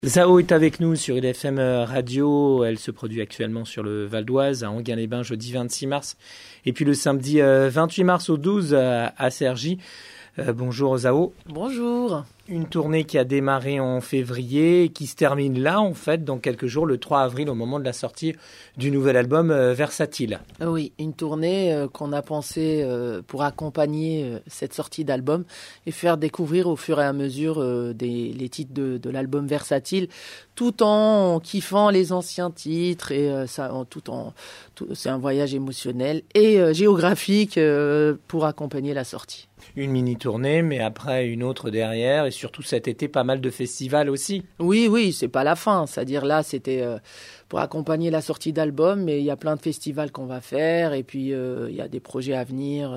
Zao est avec nous sur IDFM Radio. Elle se produit actuellement sur le Val d'Oise, à Enghien-les-Bains, jeudi 26 mars. Et puis le samedi 28 mars au 12 à Cergy. Bonjour Zao. Bonjour. Une tournée qui a démarré en février et qui se termine là, en fait, dans quelques jours, le 3 avril, au moment de la sortie du nouvel album Versatile. Oui, une tournée qu'on a pensée pour accompagner cette sortie d'album et faire découvrir au fur et à mesure les titres de l'album Versatile, tout en kiffant les anciens titres et c'est un voyage émotionnel et géographique pour accompagner la sortie. Une mini-tournée, mais après une autre derrière, et surtout cet été, pas mal de festivals aussi. Oui, c'est pas la fin. C'est-à-dire là, c'était pour accompagner la sortie d'album, mais il y a plein de festivals qu'on va faire, et puis il y a des projets à venir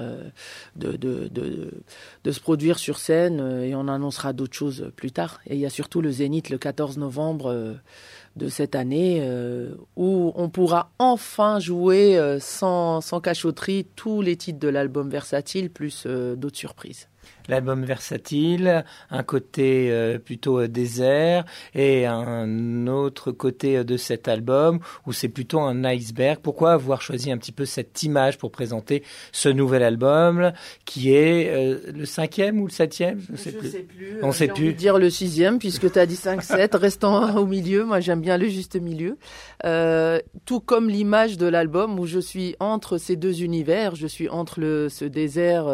de se produire sur scène, et on annoncera d'autres choses plus tard. Et il y a surtout le Zénith le 14 novembre de cette année, où on pourra enfin jouer sans cachotterie tous les titres de l'album Versatile, plus d'autres surprises. L'album Versatile, un côté plutôt désert et un autre côté de cet album où c'est plutôt un iceberg. Pourquoi avoir choisi un petit peu cette image pour présenter ce nouvel album qui est le 5e ou le 7e? Je sais plus. On sait plus. Envie de dire le 6e puisque tu as dit 5-7, restant au milieu. Moi, j'aime bien le juste milieu. Tout comme l'image de l'album où je suis entre ces deux univers. Je suis entre ce désert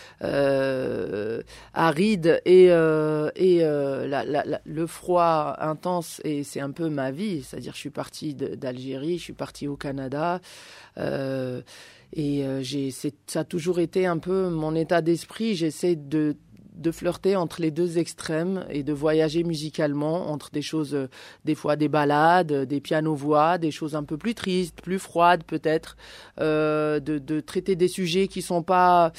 aride et le froid intense, et c'est un peu ma vie, c'est-à-dire je suis partie d'Algérie, je suis partie au Canada, ça a toujours été un peu mon état d'esprit. J'essaie de flirter entre les deux extrêmes et de voyager musicalement entre des choses, des fois des ballades, des pianos-voix, des choses un peu plus tristes, plus froides peut-être, de traiter des sujets qui sont pas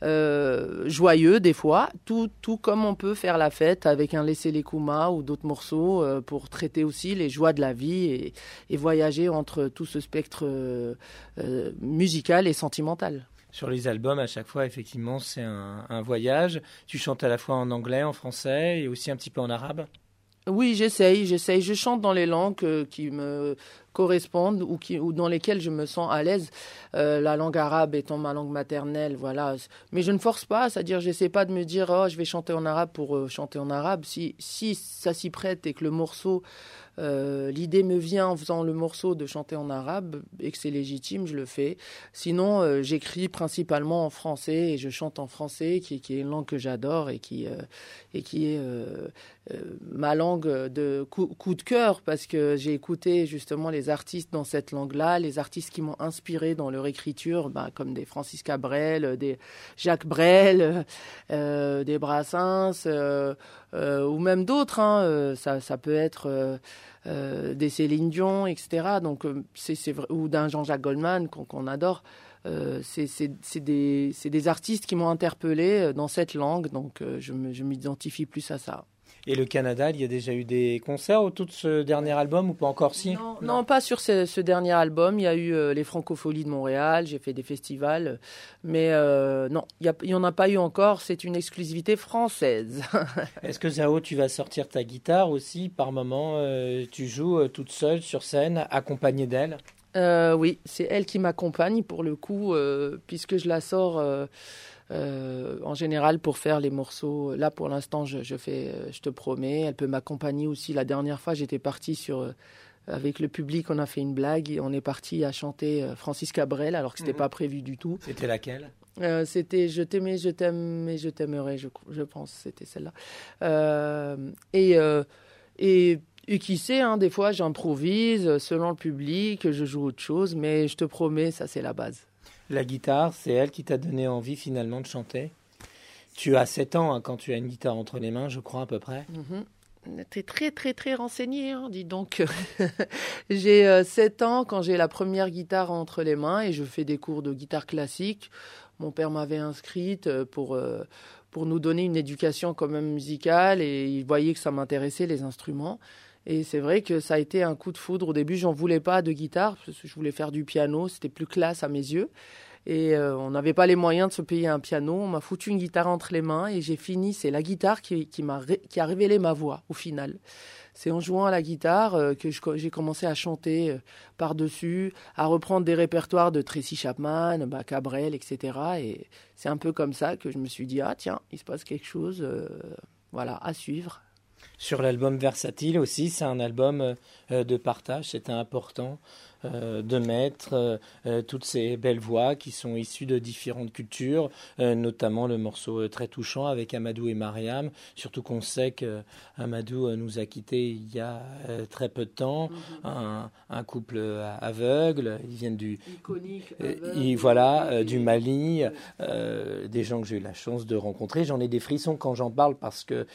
joyeux des fois, tout comme on peut faire la fête avec un Laissez les Kouma ou d'autres morceaux pour traiter aussi les joies de la vie et voyager entre tout ce spectre musical et sentimental. Sur les albums, à chaque fois, effectivement, c'est un voyage. Tu chantes à la fois en anglais, en français et aussi un petit peu en arabe? Oui, j'essaye. Je chante dans les langues qui me correspondent ou dans lesquelles je me sens à l'aise. La langue arabe étant ma langue maternelle, voilà. Mais je ne force pas, c'est-à-dire j'essaie pas de me dire oh je vais chanter en arabe pour chanter en arabe. Si ça s'y prête et que le morceau, l'idée me vient en faisant le morceau de chanter en arabe et que c'est légitime, je le fais. Sinon, j'écris principalement en français et je chante en français, qui est une langue que j'adore et qui est ma langue de coup de cœur, parce que j'ai écouté justement les artistes dans cette langue-là, les artistes qui m'ont inspiré dans leur écriture, comme des Francis Cabrel, des Jacques Brel, des Brassens, ou même d'autres. Ça peut être des Céline Dion, etc. Donc c'est vrai, ou d'un Jean-Jacques Goldman qu'on adore. C'est des artistes qui m'ont interpellé dans cette langue, donc je m'identifie plus à ça. Et le Canada, il y a déjà eu des concerts autour de ce dernier album ou pas encore? Si? Non, pas sur ce dernier album. Il y a eu les Francopholies de Montréal, j'ai fait des festivals, mais non, il n'y en a pas eu encore. C'est une exclusivité française. Est-ce que Zao, tu vas sortir ta guitare aussi par moment? Tu joues toute seule sur scène, accompagnée d'elle? Oui, c'est elle qui m'accompagne pour le coup, puisque je la sors en général pour faire les morceaux. Là, pour l'instant, je fais Je te promets. Elle peut m'accompagner aussi. La dernière fois, j'étais partie avec le public, on a fait une blague et on est parti à chanter Francis Cabrel alors que c'était pas prévu du tout. C'était laquelle? C'était Je t'aimais, je t'aime et je t'aimerai, je pense, c'était celle-là. Et qui sait, des fois j'improvise selon le public, je joue autre chose, mais je te promets, ça c'est la base. La guitare, c'est elle qui t'a donné envie finalement de chanter. Tu as 7 ans quand tu as une guitare entre les mains, je crois à peu près. T'es très très très renseigné, dis donc. J'ai 7 ans quand j'ai la première guitare entre les mains et je fais des cours de guitare classique. Mon père m'avait inscrite pour nous donner une éducation quand même musicale, et il voyait que ça m'intéressait les instruments. Et c'est vrai que ça a été un coup de foudre. Au début, j'en voulais pas de guitare parce que je voulais faire du piano, c'était plus classe à mes yeux. Et on n'avait pas les moyens de se payer un piano. On m'a foutu une guitare entre les mains et j'ai fini. C'est la guitare qui a révélé ma voix au final. c'est en jouant à la guitare que j'ai commencé à chanter par-dessus, à reprendre des répertoires de Tracy Chapman, Cabrel, etc. Et c'est un peu comme ça que je me suis dit, ah tiens, il se passe quelque chose, voilà, à suivre. Sur l'album Versatile aussi, c'est un album de partage, c'était important de mettre toutes ces belles voix qui sont issues de différentes cultures, notamment le morceau très touchant avec Amadou et Mariam, surtout qu'on sait que Amadou nous a quittés il y a très peu de temps, un couple aveugle, ils viennent du iconique, du Mali, des gens que j'ai eu la chance de rencontrer. J'en ai des frissons quand j'en parle parce que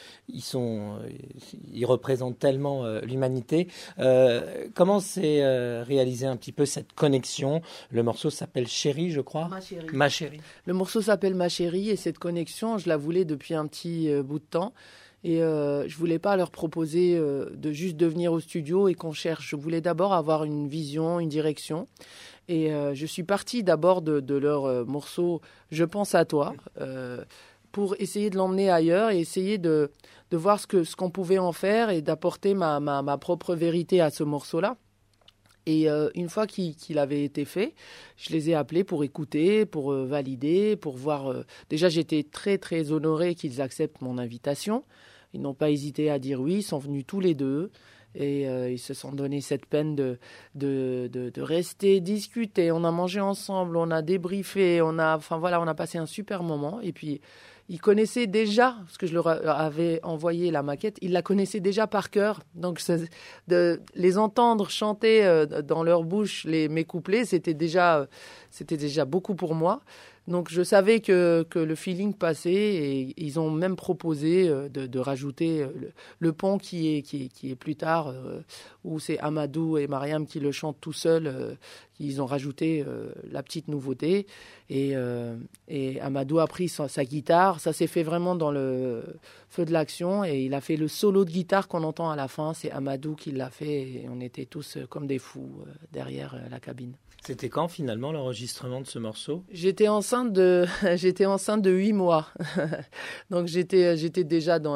ils représentent tellement l'humanité. Comment s'est réalisé un petit peu cette connexion? Le morceau s'appelle Chérie, je crois. Ma chérie. Le morceau s'appelle Ma chérie et cette connexion, je la voulais depuis un petit bout de temps. Et je voulais pas leur proposer de juste de venir au studio et qu'on cherche. Je voulais d'abord avoir une vision, une direction. Et je suis partie d'abord de leur morceau Je pense à toi pour essayer de l'emmener ailleurs et essayer de voir ce qu'on pouvait en faire et d'apporter ma propre vérité à ce morceau-là. Et une fois qu'il avait été fait, je les ai appelés pour écouter, pour valider, pour voir. Déjà, j'étais très, très honorée qu'ils acceptent mon invitation. Ils n'ont pas hésité à dire oui, ils sont venus tous les deux. Et ils se sont donné cette peine de rester, discuter. On a mangé ensemble, on a débriefé, on a passé un super moment. Et puis, ils connaissaient déjà, parce que je leur avais envoyé la maquette, ils la connaissaient déjà par cœur. Donc, de les entendre chanter dans leur bouche mes couplets, c'était déjà beaucoup pour moi. Donc, je savais que le feeling passait et ils ont même proposé de rajouter le pont qui est plus tard, où c'est Amadou et Mariam qui le chantent tout seuls. Ils ont rajouté la petite nouveauté et Amadou a pris sa guitare. Ça s'est fait vraiment dans le feu de l'action et il a fait le solo de guitare qu'on entend à la fin. C'est Amadou qui l'a fait et on était tous comme des fous derrière la cabine. C'était quand finalement l'enregistrement de ce morceau? J'étais enceinte de 8 mois. Donc j'étais déjà dans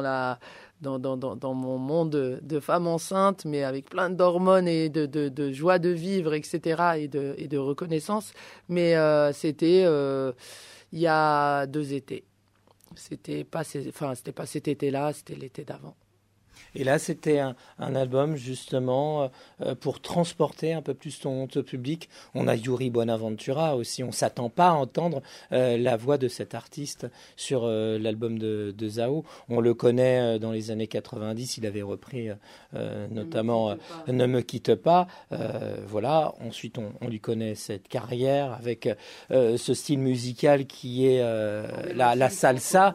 mon monde de femme enceinte, mais avec plein d'hormones et de joie de vivre, etc. et de reconnaissance. Mais c'était il y a 2 étés. C'était pas cet été-là, c'était l'été d'avant. Et là, c'était un album justement pour transporter un peu plus ton public. On a Yuri Bonaventura aussi. On ne s'attend pas à entendre la voix de cet artiste sur l'album de Zao. On le connaît dans les années 90. Il avait repris notamment Ne me quitte pas. Voilà. Ensuite, on lui connaît cette carrière avec ce style musical qui est la salsa.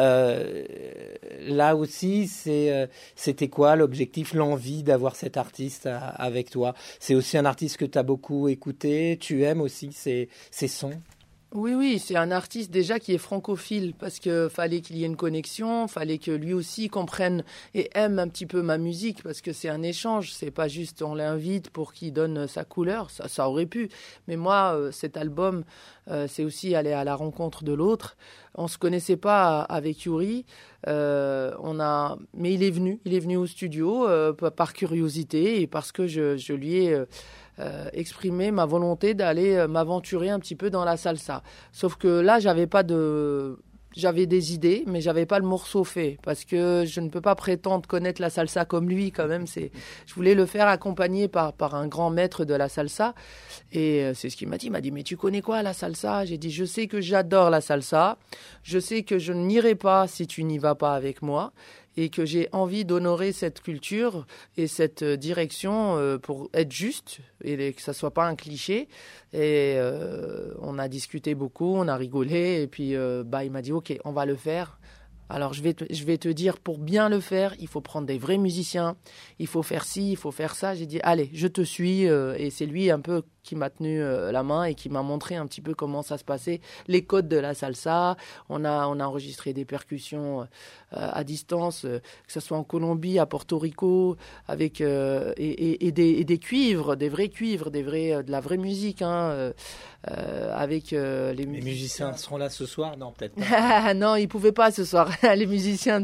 Là aussi, c'était quoi l'objectif, l'envie d'avoir cet artiste avec toi? C'est aussi un artiste que tu as beaucoup écouté, tu aimes aussi ses sons? Oui, c'est un artiste déjà qui est francophile parce qu'il fallait qu'il y ait une connexion, fallait que lui aussi comprenne et aime un petit peu ma musique parce que c'est un échange, c'est pas juste on l'invite pour qu'il donne sa couleur, ça aurait pu. Mais moi, cet album, c'est aussi aller à la rencontre de l'autre. On se connaissait pas avec Yuri, mais il est venu au studio par curiosité et parce que je lui ai exprimer ma volonté d'aller m'aventurer un petit peu dans la salsa. Sauf que là, j'avais des idées, mais j'avais pas le morceau fait parce que je ne peux pas prétendre connaître la salsa comme lui quand même. Je voulais le faire accompagné par un grand maître de la salsa et c'est ce qu'il m'a dit. Il m'a dit mais tu connais quoi la salsa? J'ai dit je sais que j'adore la salsa. Je sais que je n'irai pas si tu n'y vas pas avec moi. Et que j'ai envie d'honorer cette culture et cette direction pour être juste et que ça soit pas un cliché. Et on a discuté beaucoup, on a rigolé et puis il m'a dit ok, on va le faire. Alors je vais te dire, pour bien le faire, il faut prendre des vrais musiciens, il faut faire ci, il faut faire ça. J'ai dit allez, je te suis et c'est lui un peu qui m'a tenu la main et qui m'a montré un petit peu comment ça se passait, les codes de la salsa. On a enregistré des percussions à distance, que ce soit en Colombie, à Porto Rico, avec et des cuivres, des vrais cuivres, de la vraie musique, avec les musiciens seront là ce soir? Non, peut-être pas. Non, ils pouvaient pas ce soir. Les musiciens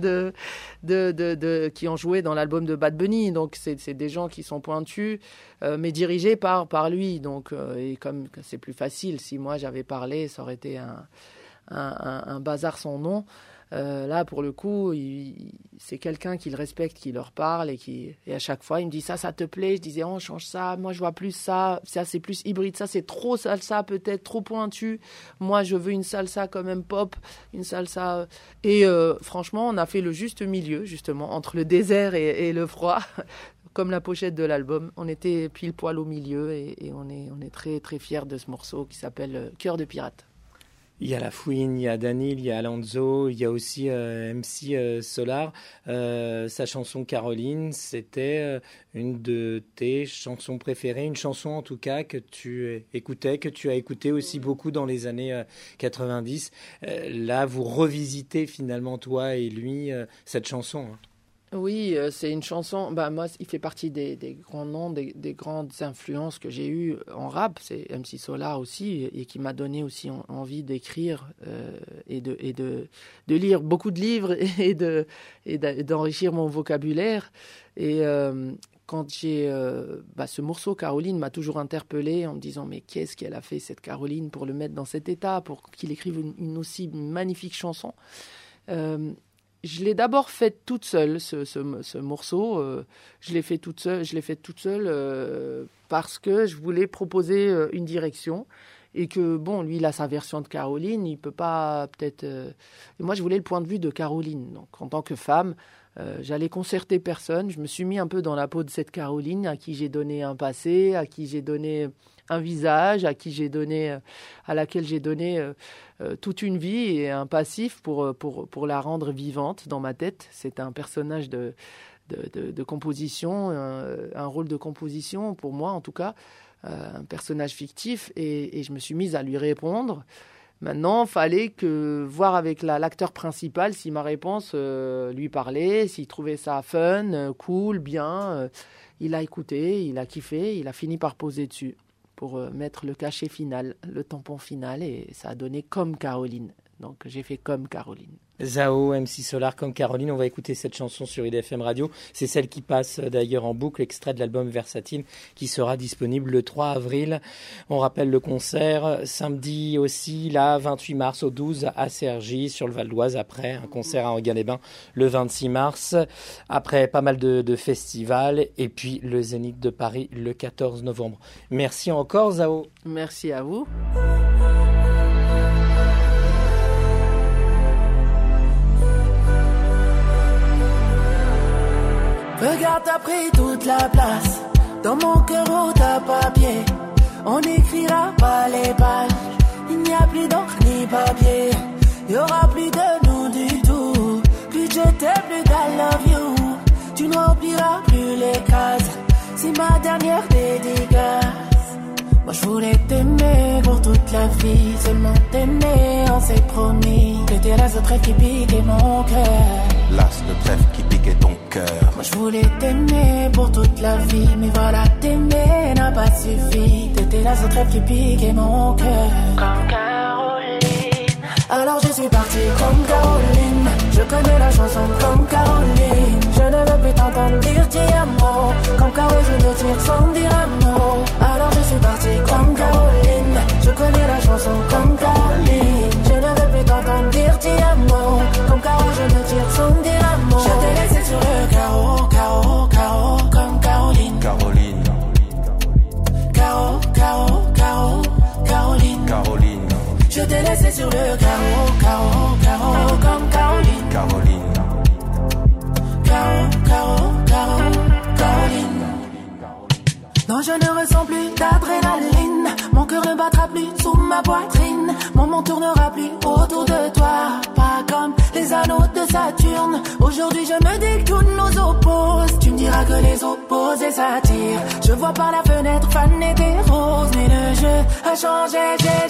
qui ont joué dans l'album de Bad Bunny, donc c'est des gens qui sont pointus, mais dirigés par lui. Donc et comme c'est plus facile, si moi j'avais parlé, ça aurait été un bazar sans nom. Là, pour le coup, c'est quelqu'un qu'il respecte, qui leur parle et à chaque fois, il me dit ça te plaît? Je disais, on change ça. Moi, je vois plus ça. Ça, c'est plus hybride. Ça, c'est trop salsa, peut-être trop pointu. Moi, je veux une salsa quand même pop, une salsa. Et franchement, on a fait le juste milieu, justement, entre le désert et le froid. Comme la pochette de l'album, on était pile poil au milieu et on est très très fiers de ce morceau qui s'appelle Cœur de pirate. Il y a La Fouine, il y a Danil, il y a Alonso, il y a aussi MC Solar. Sa chanson Caroline, c'était une de tes chansons préférées, une chanson en tout cas que tu écoutais, que tu as écouté aussi beaucoup dans les années 90. Là, vous revisitez finalement, toi et lui, cette chanson. Oui, c'est une chanson. Moi, il fait partie des grands noms, des grandes influences que j'ai eues en rap. C'est MC Solar aussi, et qui m'a donné aussi envie d'écrire et de lire beaucoup de livres et d'enrichir mon vocabulaire. Et quand j'ai ce morceau Caroline m'a toujours interpellée en me disant mais qu'est-ce qu'elle a fait cette Caroline pour le mettre dans cet état, pour qu'il écrive une aussi magnifique chanson. Je l'ai d'abord faite toute seule, ce morceau. Je l'ai fait toute seule parce que je voulais proposer une direction et que, lui, il a sa version de Caroline, il peut pas peut-être... Et moi, je voulais le point de vue de Caroline. Donc, en tant que femme, j'allais concerter personne. Je me suis mis un peu dans la peau de cette Caroline à qui j'ai donné un passé, à qui j'ai donné un visage, à laquelle j'ai donné toute une vie et un passif pour la rendre vivante dans ma tête. C'est un personnage de composition, un rôle de composition pour moi en tout cas, un personnage fictif et je me suis mise à lui répondre. Maintenant, il fallait voir avec l'acteur principal si ma réponse lui parlait, s'il trouvait ça fun, cool, bien. Il a écouté, il a kiffé, il a fini par poser dessus pour mettre le cachet final, le tampon final, et ça a donné Comme Caroline. Donc j'ai fait Comme Caroline. Zao, MC Solar, Comme Caroline, on va écouter cette chanson sur IDFM Radio. C'est celle qui passe d'ailleurs en boucle, extrait de l'album Versatile, qui sera disponible le 3 avril. On rappelle le concert, samedi aussi, là, 28 mars au 12 à Cergy, sur le Val d'Oise, après un concert à Enghien-les-Bains le 26 mars, après pas mal de festivals, et puis le Zénith de Paris le 14 novembre. Merci encore, Zao. Merci à vous. Regarde, t'as pris toute la place. Dans mon cœur, où t'as papier. On n'écrira pas les pages. Il n'y a plus d'encre ni papier. Il y aura plus de nous du tout. Plus de je t'aime, plus d'I love you. Tu ne rempliras plus les cases. C'est ma dernière dédicace. Moi je voulais t'aimer pour toute la vie. Seulement t'aimer, on s'est promis. T'étais l'as de trèfle qui piquait mon cœur. L'as de trèfle qui piquait ton cœur. Moi je voulais t'aimer pour toute la vie. Mais voilà, t'aimer n'a pas suffi. T'étais l'as de trèfle qui piquait mon cœur. Comme Caroline. Alors je suis partie comme Caroline. Je connais la chanson comme Caroline. Je ne veux plus t'entendre dire ti amo. Comme Caroline, je me tire sans dire un mot. Alors je suis partie comme Caroline. Je connais la chanson comme Caroline. Je ne veux plus t'entendre dire ti amo. Comme Caroline, je me tire sans dire un mot. Je t'ai laissé sur le carreau, carreau, carreau, comme Caroline. Caroline. Carreau, carreau, carreau, Caroline. Caroline. Je t'ai laissé sur le carreau, carreau, carreau, comme Caroline. Caroline. Carreau, carreau, carreau, Caroline. Non, je ne ressens plus d'adrénaline. Mon cœur ne battra plus sous ma poitrine. Mon monde tournera plus autour de toi. Pas comme les anneaux de Saturne. Aujourd'hui je me dis que toutes nous opposent. Tu me diras que les opposés s'attirent. Je vois par la fenêtre faner des roses. Mais le jeu a changé,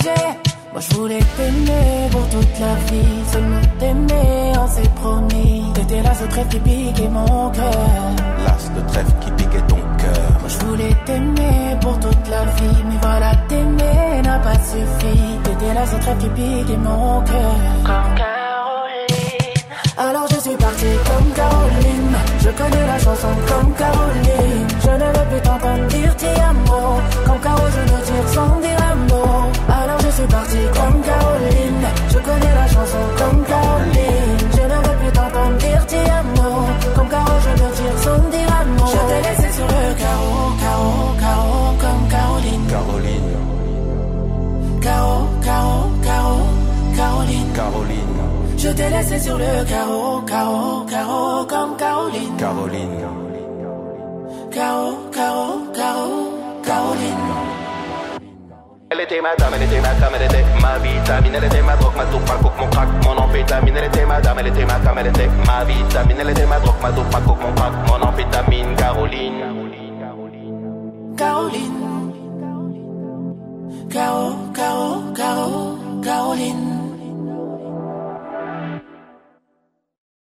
Moi je voulais t'aimer pour toute la vie. Seulement t'aimer, on s'est promis. t'étais l'as de trèfle qui piquait mon cœur. L'as de trèfle qui piquait ton cœur. Moi je voulais t'aimer pour toute la vie, mais voilà, t'aimer n'a pas suffi. T'étais l'as de trèfle qui piquait mon cœur. Comme Caroline. Alors je suis partie comme Caroline. Je connais la chanson comme Caroline. Je ne veux plus t'entendre dire ti amo. Comme Caro je me tire sans dire un mot. Alors je suis partie comme Caroline. Je connais la chanson comme Caroline. Je ne veux plus t'entendre dire ti amo. Comme Caro je me tire sans dire un mot. Je t'ai laissé sur le carreau, carreau, carreau. Comme Caroline. Caroline. Carreau, carreau, carreau. Caroline. Caroline. Je t'ai laissé sur le carreau, carreau, carreau. Comme Caroline. Caroline. Carreau, carreau, carreau. Caroline. Elle était ma dame, elle était ma cam, elle était ma vitamine, elle était ma drogue, ma dope, ma coke, mon crack, mon amphétamine. Elle était ma dame, elle était ma cam, elle était ma vitamine, elle était ma drogue, ma dope, ma coke, mon crack, mon amphétamine. Caroline. Caroline. Caro, Caro, Caro, Caroline.